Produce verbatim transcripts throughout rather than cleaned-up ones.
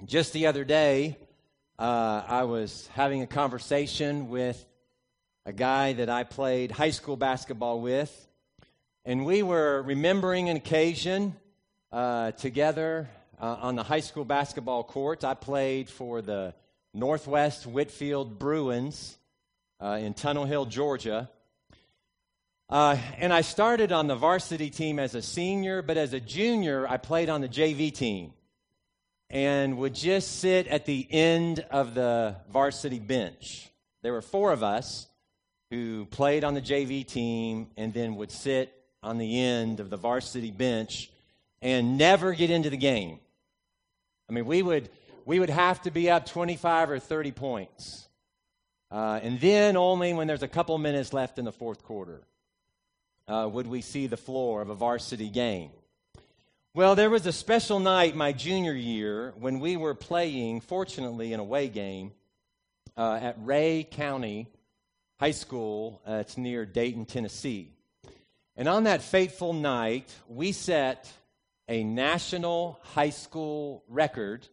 Just the other day, uh, I was having a conversation with a guy that I played high school basketball with, and we were remembering an occasion uh, together uh, on the high school basketball court. I played for the Northwest Whitfield Bruins uh, in Tunnel Hill, Georgia. Uh, and I started on the varsity team as a senior, but as a junior, I played on the J V team and would just sit at the end of the varsity bench. There were four of us who played on the J V team and then would sit on the end of the varsity bench and never get into the game. I mean, we would we would have to be up twenty-five or thirty points. Uh, and then only when there's a couple minutes left in the fourth quarter uh, would we see the floor of a varsity game. Well, there was a special night my junior year when we were playing, fortunately, an away game uh, at Ray County High School. Uh, it's near Dayton, Tennessee. And on that fateful night, we set a national high school record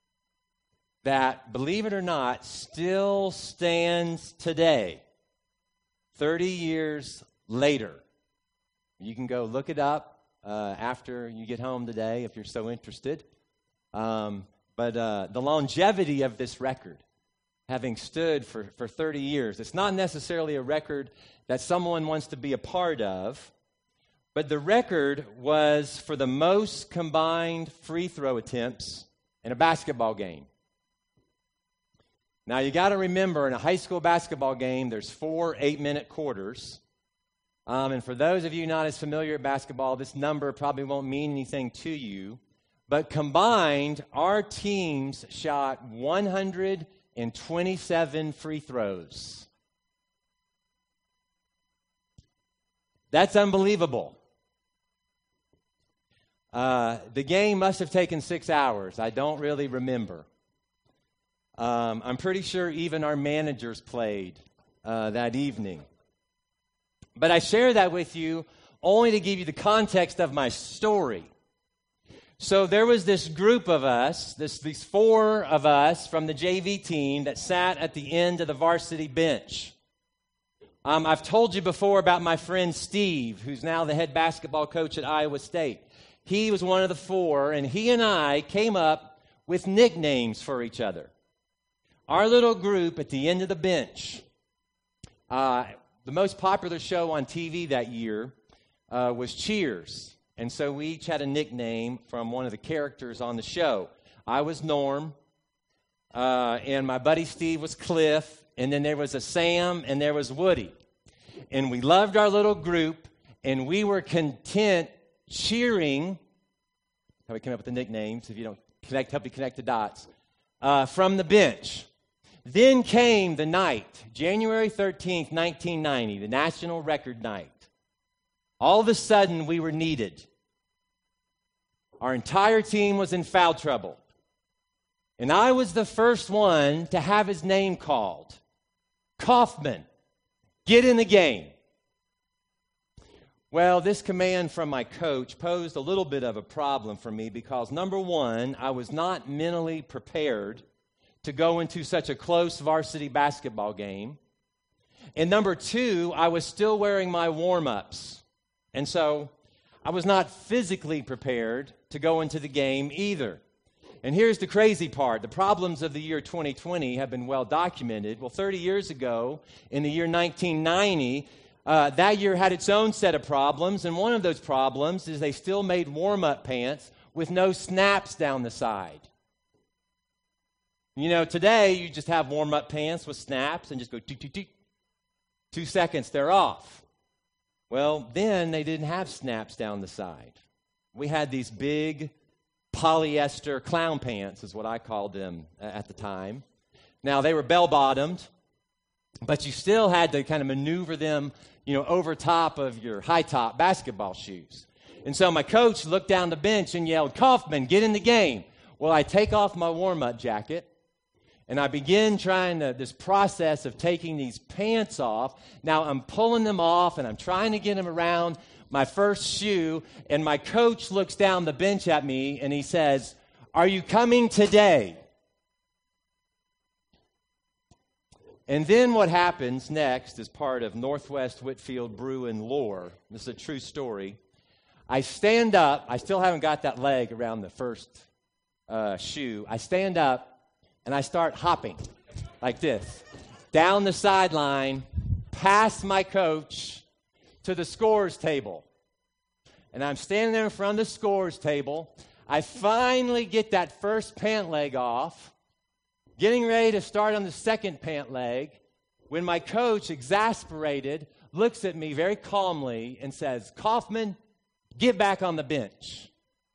that, believe it or not, still stands today, thirty years later. You can go look it up uh, after you get home today if you're so interested. Um, but uh, the longevity of this record, having stood for, for thirty years, it's not necessarily a record that someone wants to be a part of, but the record was for the most combined free throw attempts in a basketball game. Now, you got to remember, in a high school basketball game, there's four eight-minute quarters. Um, and for those of you not as familiar with basketball, this number probably won't mean anything to you. But combined, our teams shot one hundred twenty-seven free throws. That's unbelievable. Uh, the game must have taken six hours. I don't really remember. Um, I'm pretty sure even our managers played uh, that evening. But I share that with you only to give you the context of my story. So there was this group of us, this, these four of us from the J V team that sat at the end of the varsity bench. Um, I've told you before about my friend Steve, who's now the head basketball coach at Iowa State. He was one of the four, and he and I came up with nicknames for each other. Our little group at the end of the bench, uh, the most popular show on T V that year uh, was Cheers. And so we each had a nickname from one of the characters on the show. I was Norm, uh, and my buddy Steve was Cliff, and then there was a Sam, and there was Woody. And we loved our little group, and we were content cheering. How we came up with the nicknames, if you don't connect, help you connect the dots, uh, from the bench. Then came the night, January thirteenth, nineteen ninety, the national record night. All of a sudden, we were needed. Our entire team was in foul trouble. And I was the first one to have his name called. Kaufman, get in the game. Well, this command from my coach posed a little bit of a problem for me because, number one, I was not mentally prepared to go into such a close varsity basketball game. And number two, I was still wearing my warm-ups. And so I was not physically prepared to go into the game either. And here's the crazy part. The problems of the year twenty twenty have been well documented. Well, thirty years ago, in the year nineteen ninety, uh, that year had its own set of problems. And one of those problems is they still made warm-up pants with no snaps down the side. You know, today you just have warm-up pants with snaps and just go toot, toot, toot. Two seconds, they're off. Well, then they didn't have snaps down the side. We had these big polyester clown pants, is what I called them at the time. Now, they were bell-bottomed, but you still had to kind of maneuver them, you know, over top of your high-top basketball shoes. And so my coach looked down the bench and yelled, "Kaufman, get in the game." Well, I take off my warm-up jacket, and I begin trying to, this process of taking these pants off. Now I'm pulling them off, and I'm trying to get them around my first shoe, and my coach looks down the bench at me, and he says, "Are you coming today?" And then what happens next is part of Northwest Whitfield Bruin lore. This is a true story. I stand up. I still haven't got that leg around the first uh, shoe. I stand up, and I start hopping like this, down the sideline, past my coach, to the scores table. And I'm standing there in front of the scores table. I finally get that first pant leg off, getting ready to start on the second pant leg, when my coach, exasperated, looks at me very calmly and says, "Kaufman, get back on the bench."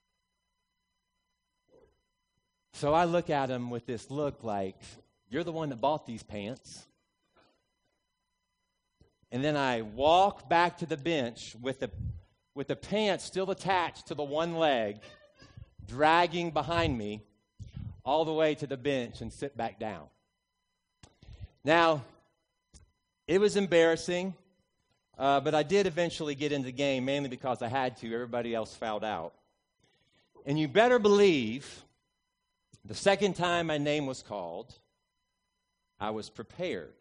So I look at him with this look like, "You're the one that bought these pants." And then I walk back to the bench with the, with the pants still attached to the one leg, dragging behind me all the way to the bench and sit back down. Now, it was embarrassing, uh, but I did eventually get into the game, mainly because I had to. Everybody else fouled out. And you better believe the second time my name was called, I was prepared.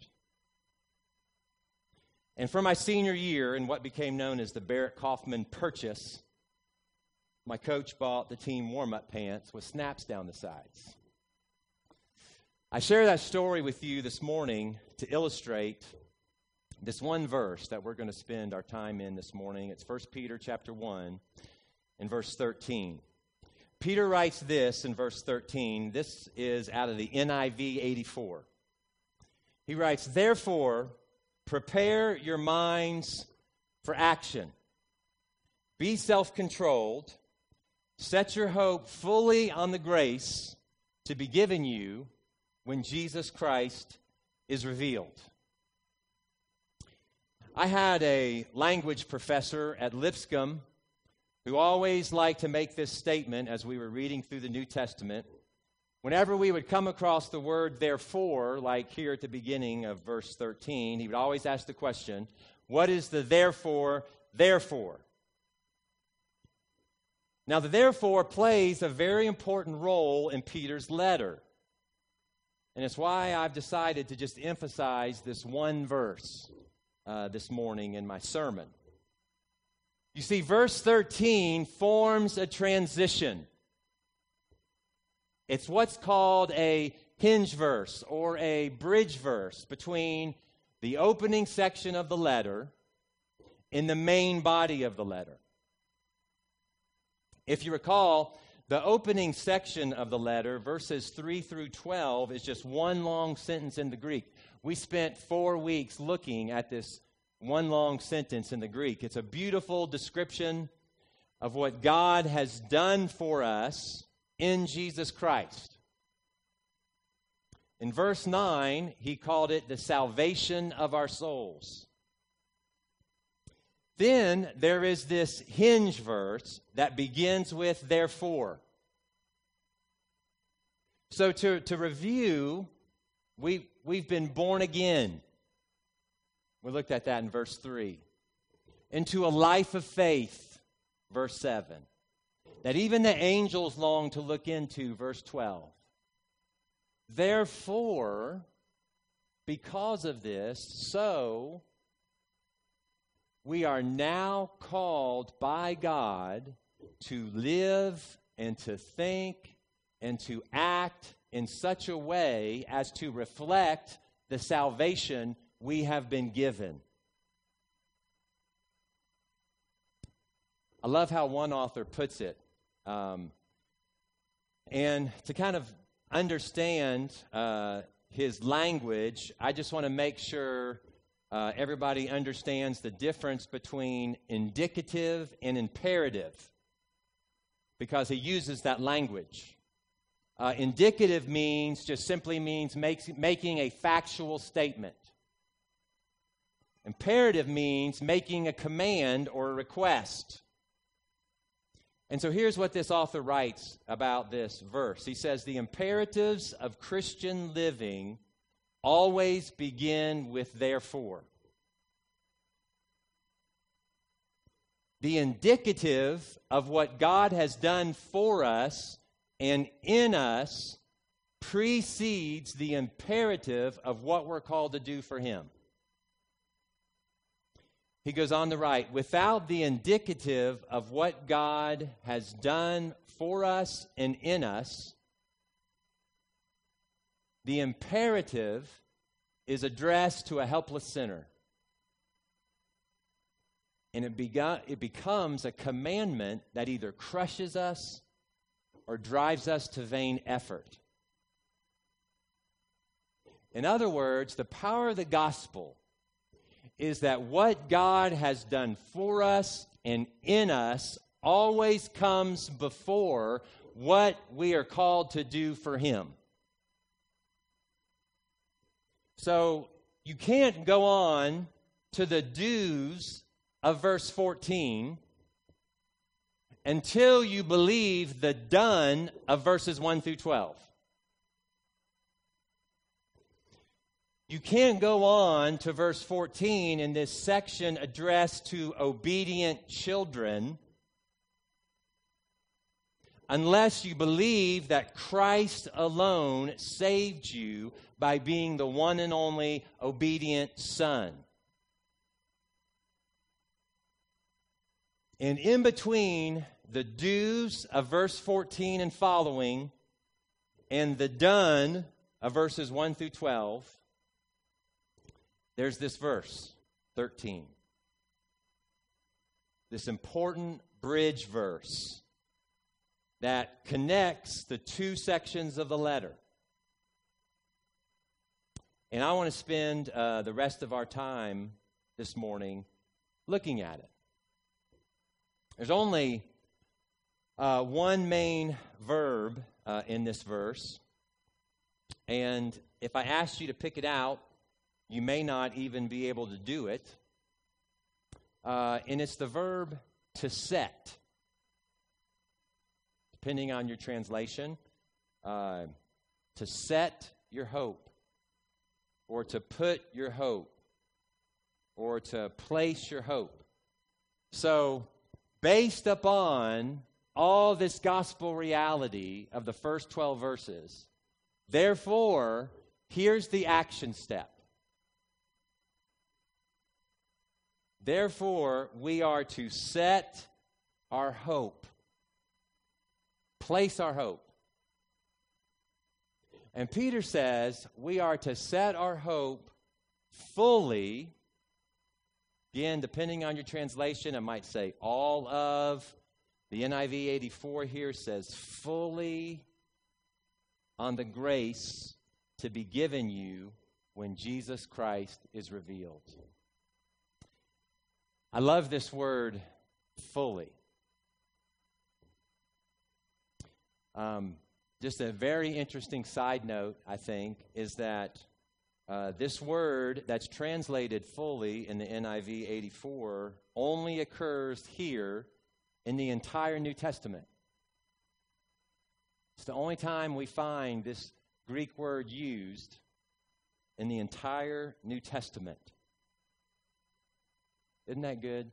And for my senior year, in what became known as the Barrett Kaufman Purchase, my coach bought the team warm-up pants with snaps down the sides. I share that story with you this morning to illustrate this one verse that we're going to spend our time in this morning. It's First Peter chapter one and verse thirteen. Peter writes this in verse thirteen. This is out of the N I V eighty-four. He writes, "Therefore, prepare your minds for action. Be self-controlled. Set your hope fully on the grace to be given you when Jesus Christ is revealed." I had a language professor at Lipscomb who always liked to make this statement as we were reading through the New Testament. Whenever we would come across the word therefore, like here at the beginning of verse thirteen, he would always ask the question, what is the therefore, therefore? Now, the therefore plays a very important role in Peter's letter. And it's why I've decided to just emphasize this one verse uh, this morning in my sermon. You see, verse thirteen forms a transition. It's what's called a hinge verse or a bridge verse between the opening section of the letter and the main body of the letter. If you recall, the opening section of the letter, verses three through twelve, is just one long sentence in the Greek. We spent four weeks looking at this one long sentence in the Greek. It's a beautiful description of what God has done for us in Jesus Christ. In verse nine, he called it the salvation of our souls. Then there is this hinge verse that begins with therefore. So to, to review, we, we've been born again. We looked at that in verse three. Into a life of faith, verse seven. That even the angels long to look into, verse twelve. Therefore, because of this, so we are now called by God to live and to think and to act in such a way as to reflect the salvation we have been given. I love how one author puts it. Um, and to kind of understand uh, his language, I just want to make sure uh, everybody understands the difference between indicative and imperative, because he uses that language. Uh, indicative means, just simply means makes, making a factual statement. Imperative means making a command or a request. And so here's what this author writes about this verse. He says, the imperatives of Christian living always begin with therefore. The indicative of what God has done for us and in us precedes the imperative of what we're called to do for him. He goes on to write, without the indicative of what God has done for us and in us, the imperative is addressed to a helpless sinner. And it, begun, it becomes a commandment that either crushes us or drives us to vain effort. In other words, the power of the gospel is that what God has done for us and in us always comes before what we are called to do for him. So you can't go on to the do's of verse fourteen until you believe the done of verses one through twelve. You can't go on to verse fourteen in this section addressed to obedient children unless you believe that Christ alone saved you by being the one and only obedient Son. And in between the do's of verse fourteen and following and the done of verses one through twelve, there's this verse, thirteen. This important bridge verse that connects the two sections of the letter. And I want to spend uh, the rest of our time this morning looking at it. There's only uh, one main verb uh, in this verse. And if I asked you to pick it out, you may not even be able to do it. Uh, and it's the verb to set. Depending on your translation, uh, to set your hope, or to put your hope, or to place your hope. So, based upon all this gospel reality of the first twelve verses, therefore, here's the action step. Therefore, we are to set our hope. Place our hope. And Peter says we are to set our hope fully. Again, depending on your translation, it might say all of. The N I V eighty-four here says fully on the grace to be given you when Jesus Christ is revealed. I love this word, fully. Um, just a very interesting side note, I think, is that uh, this word that's translated fully in the N I V eighty-four only occurs here in the entire New Testament. It's the only time we find this Greek word used in the entire New Testament. Isn't that good?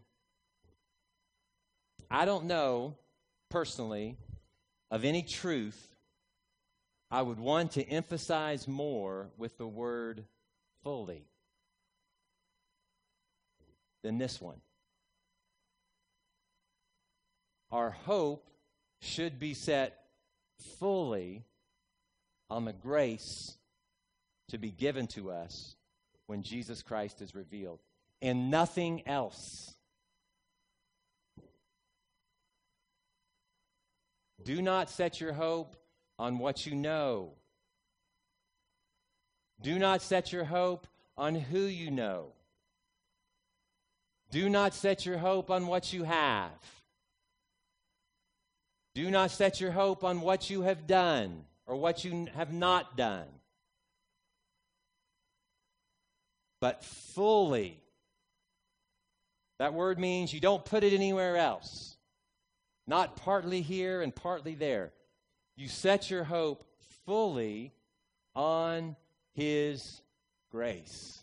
I don't know, personally, of any truth I would want to emphasize more with the word fully than this one. Our hope should be set fully on the grace to be given to us when Jesus Christ is revealed, and nothing else. Do not set your hope on what you know. Do not set your hope on who you know. Do not set your hope on what you have. Do not set your hope on what you have done or what you have not done. But fully. That word means you don't put it anywhere else. Not partly here and partly there. You set your hope fully on His grace.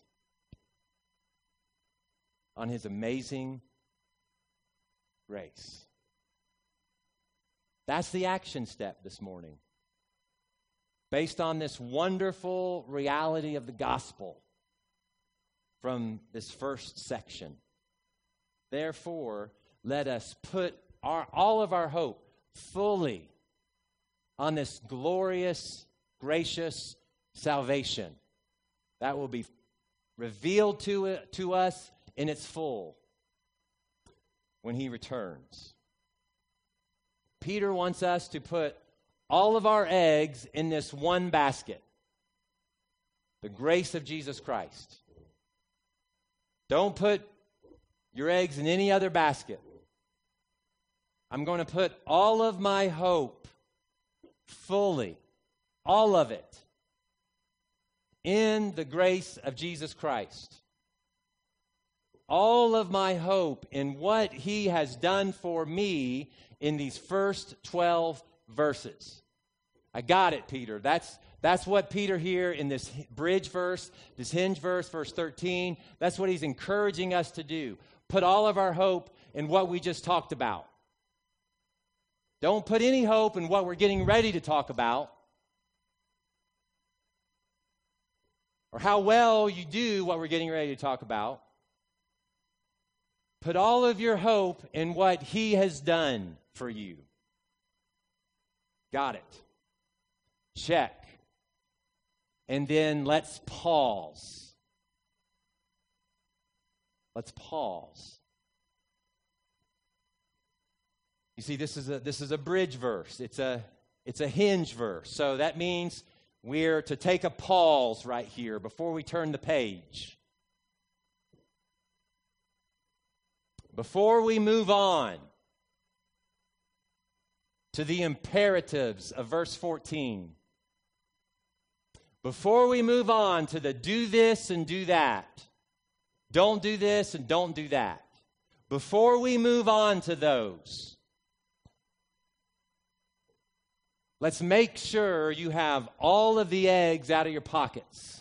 On His amazing grace. That's the action step this morning. based on this wonderful reality of the gospel from this first section. Therefore, let us put our, all of our hope fully on this glorious, gracious salvation that will be revealed to, it, to us in its full when he returns. Peter wants us to put all of our eggs in this one basket, the grace of Jesus Christ. Don't put your eggs in any other basket. I'm going to put all of my hope fully, all of it, in the grace of Jesus Christ. All of my hope in what he has done for me in these first twelve verses. I got it, Peter. That's, that's what Peter here in this bridge verse, this hinge verse, verse thirteen, that's what he's encouraging us to do. Put all of our hope in what we just talked about. Don't put any hope in what we're getting ready to talk about, or how well you do what we're getting ready to talk about. Put all of your hope in what he has done for you. Got it. Check. And then let's pause. Let's pause. You see, this is a this is a bridge verse. It's a it's a hinge verse. So that means we're to take a pause right here before we turn the page. Before we move on to the imperatives of verse fourteen, before we move on to the do this and do that, don't do this and don't do that, before we move on to those, let's make sure you have all of the eggs out of your pockets.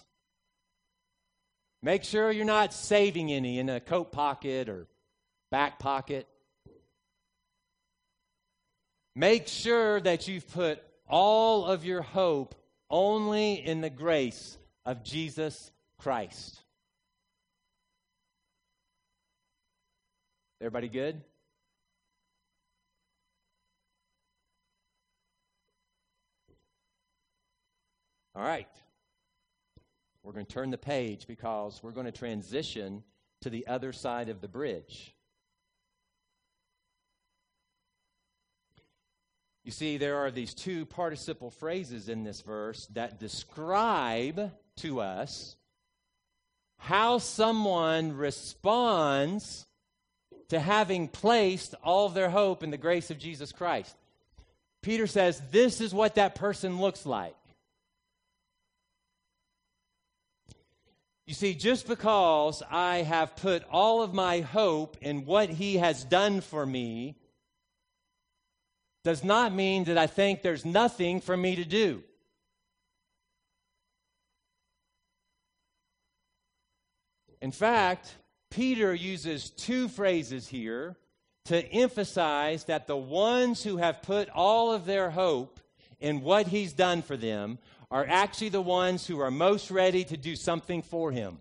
Make sure you're not saving any in a coat pocket or back pocket. Make sure that you've put all of your hope only in the grace of Jesus Christ. Everybody good? All right. We're going to turn the page because we're going to transition to the other side of the bridge. You see, there are these two participle phrases in this verse that describe to us how someone responds to having placed all of their hope in the grace of Jesus Christ. Peter says, this is what that person looks like. You see, just because I have put all of my hope in what he has done for me does not mean that I think there's nothing for me to do. In fact, Peter uses two phrases here to emphasize that the ones who have put all of their hope in what he's done for them are actually the ones who are most ready to do something for him.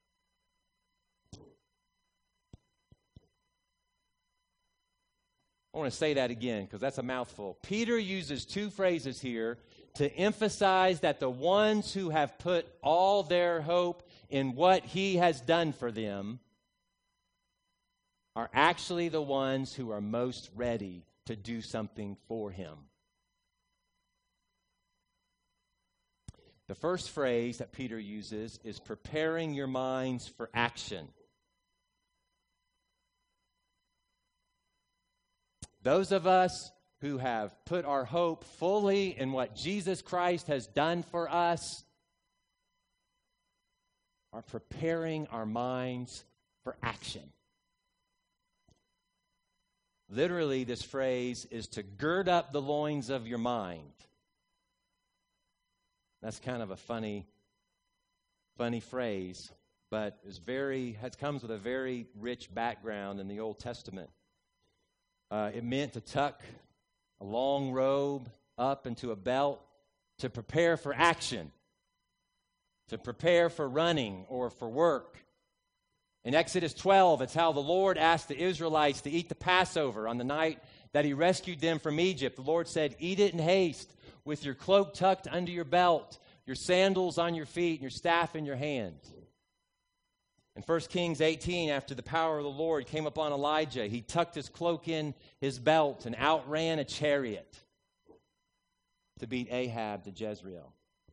I want to say that again because that's a mouthful. Peter uses two phrases here to emphasize that the ones who have put all their hope in what he has done for them are actually the ones who are most ready to do something for him. The first phrase that Peter uses is preparing your minds for action. Those of us who have put our hope fully in what Jesus Christ has done for us are preparing our minds for action. Literally, this phrase is to gird up the loins of your mind. That's kind of a funny, funny phrase, but is very, it comes with a very rich background in the Old Testament. Uh, it meant to tuck a long robe up into a belt to prepare for action, to prepare for running or for work. In Exodus twelve, it's how the Lord asked the Israelites to eat the Passover on the night that he rescued them from Egypt. The Lord said, "Eat it in haste, with your cloak tucked under your belt, your sandals on your feet, and your staff in your hand." In First Kings eighteen, after the power of the Lord came upon Elijah, he tucked his cloak in his belt and outran a chariot to beat Ahab to Jezreel.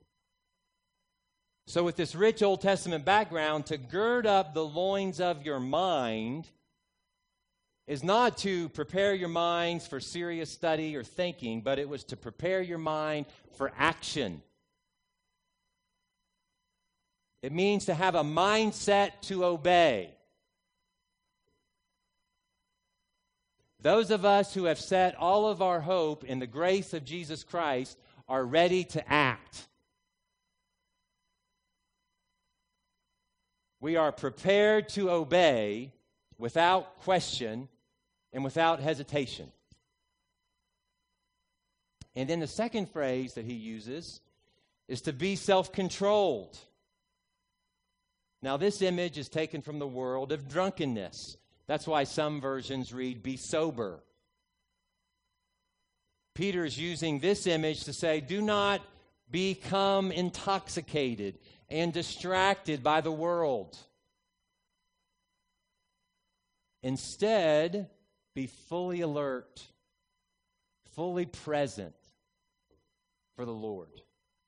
So with this rich Old Testament background, to gird up the loins of your mind is not to prepare your minds for serious study or thinking, but it was to prepare your mind for action. It means to have a mindset to obey. Those of us who have set all of our hope in the grace of Jesus Christ are ready to act. We are prepared to obey without question and without hesitation. And then the second phrase that he uses is to be self-controlled. Now, this image is taken from the world of drunkenness. That's why some versions read, "be sober." Peter is using this image to say, do not become intoxicated and distracted by the world. Instead, be fully alert, fully present for the Lord.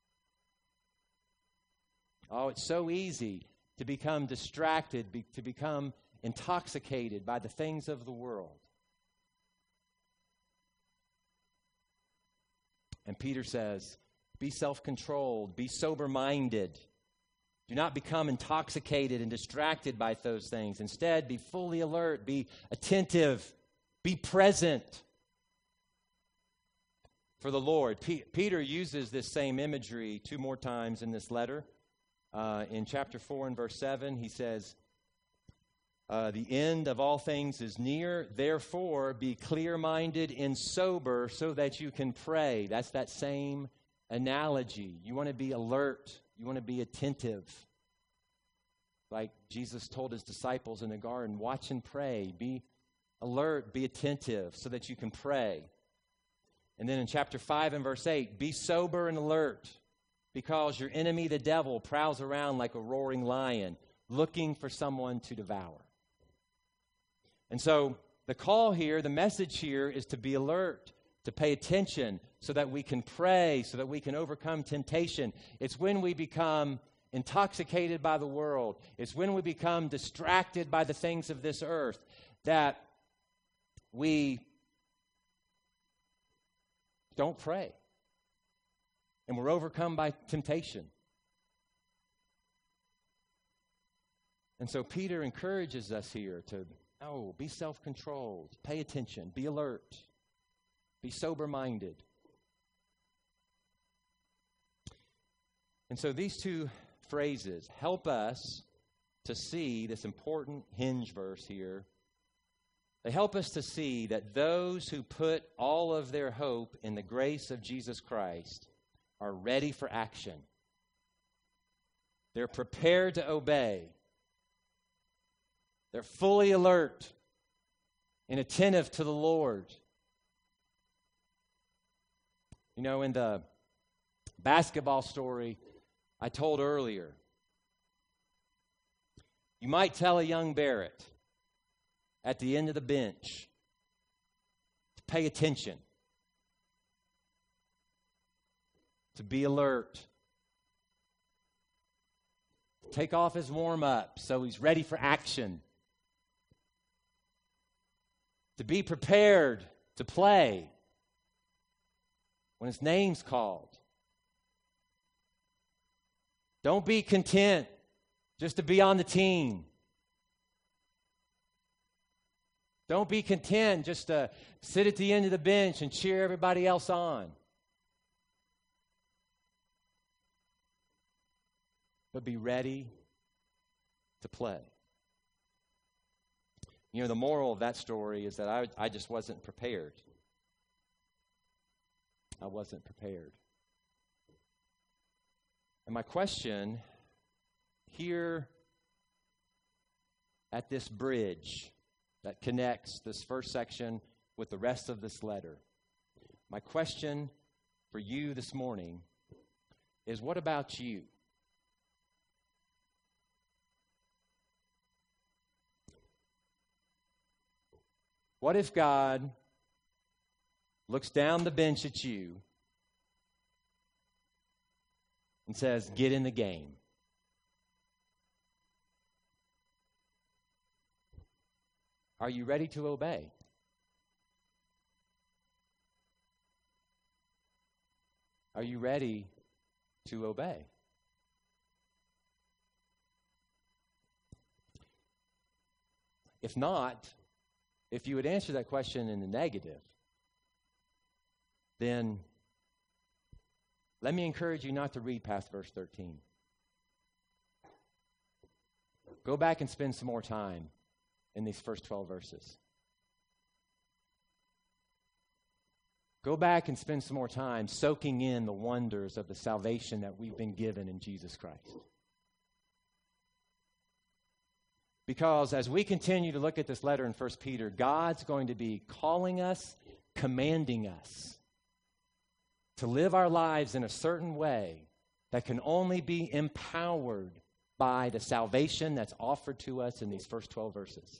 Oh, it's so easy to become distracted, be, to become intoxicated by the things of the world. And Peter says, be self-controlled, be sober-minded. Do not become intoxicated and distracted by those things. Instead, be fully alert, be attentive, be present for the Lord. P- Peter uses this same imagery two more times in this letter. Uh, in chapter four and verse seven, he says, uh, the end of all things is near. Therefore, be clear-minded and sober so that you can pray. That's that same analogy. You want to be alert. You want to be attentive. Like Jesus told his disciples in the garden, watch and pray. Be alert, be attentive so that you can pray. And then in chapter five and verse eight, be sober and alert, because your enemy, the devil, prowls around like a roaring lion, looking for someone to devour. And so the call here, the message here is to be alert, to pay attention so that we can pray, so that we can overcome temptation. It's when we become intoxicated by the world, it's when we become distracted by the things of this earth that we don't pray. And we're overcome by temptation. And so Peter encourages us here to, oh, be self-controlled, pay attention, be alert, be sober-minded. And so these two phrases help us to see this important hinge verse here. They help us to see that those who put all of their hope in the grace of Jesus Christ are ready for action. They're prepared to obey. They're fully alert and attentive to the Lord. You know, in the basketball story I told earlier, you might tell a young Barrett at the end of the bench to pay attention, to be alert, to take off his warm-up so he's ready for action, to be prepared to play when his name's called. Don't be content just to be on the team. Don't be content just to sit at the end of the bench and cheer everybody else on. But be ready to play. You know, the moral of that story is that I, I just wasn't prepared. I wasn't prepared. And my question here at this bridge that connects this first section with the rest of this letter, my question for you this morning is, what about you? What if God looks down the bench at you and says, get in the game? Are you ready to obey? Are you ready to obey? If not, if you would answer that question in the negative, then let me encourage you not to read past verse thirteen. Go back and spend some more time in these first twelve verses. Go back and spend some more time soaking in the wonders of the salvation that we've been given in Jesus Christ. Because as we continue to look at this letter in First Peter, God's going to be calling us, commanding us to live our lives in a certain way that can only be empowered by the salvation that's offered to us in these first twelve verses.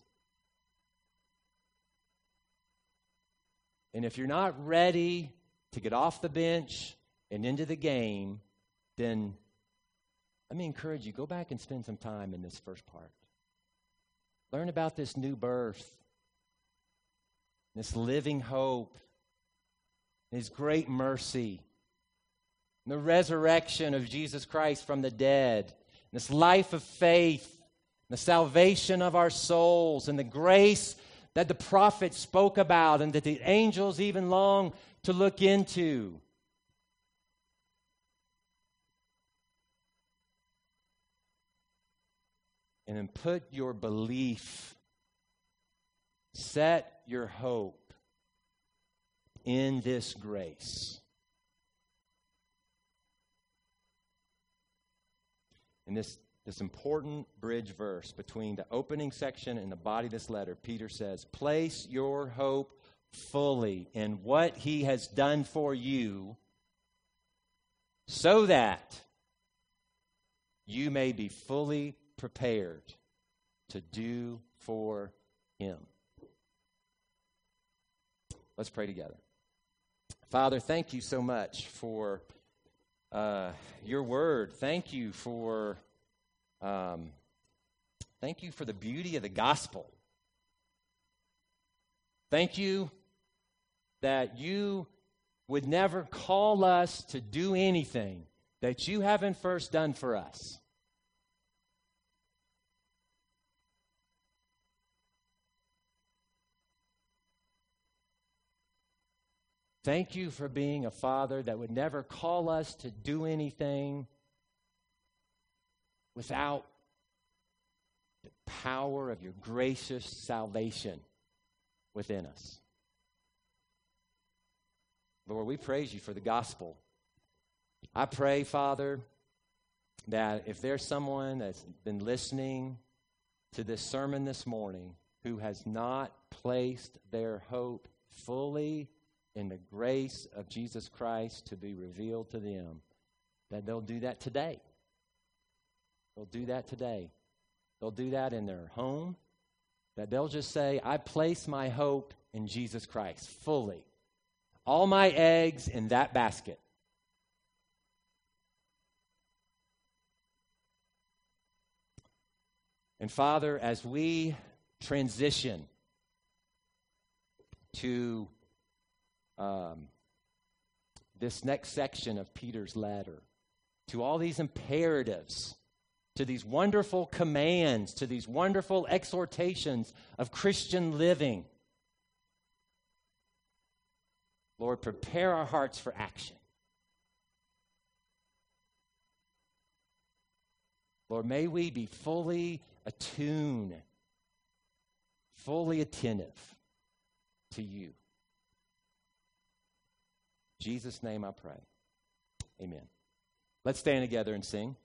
And if you're not ready to get off the bench and into the game, then let me encourage you, go back and spend some time in this first part. Learn about this new birth, this living hope, His great mercy, the resurrection of Jesus Christ from the dead, this life of faith, the salvation of our souls, and the grace that the prophets spoke about and that the angels even long to look into. And then put your belief, set your hope in this grace. In this, this important bridge verse between the opening section and the body of this letter, Peter says, place your hope fully in what He has done for you so that you may be fully prepared to do for Him. Let's pray together. Father, thank you so much for uh, your word. Thank you for um, thank you for the beauty of the gospel. Thank you that you would never call us to do anything that you haven't first done for us. Thank you for being a Father that would never call us to do anything without the power of your gracious salvation within us. Lord, we praise you for the gospel. I pray, Father, that if there's someone that's been listening to this sermon this morning who has not placed their hope fully in the grace of Jesus Christ to be revealed to them, that they'll do that today. They'll do that today. They'll do that in their home, that they'll just say, I place my hope in Jesus Christ fully. All my eggs in that basket. And Father, as we transition to Um, this next section of Peter's letter, to all these imperatives, to these wonderful commands, to these wonderful exhortations of Christian living. Lord, prepare our hearts for action. Lord, may we be fully attuned, fully attentive to you. In Jesus' name I pray. Amen. Let's stand together and sing.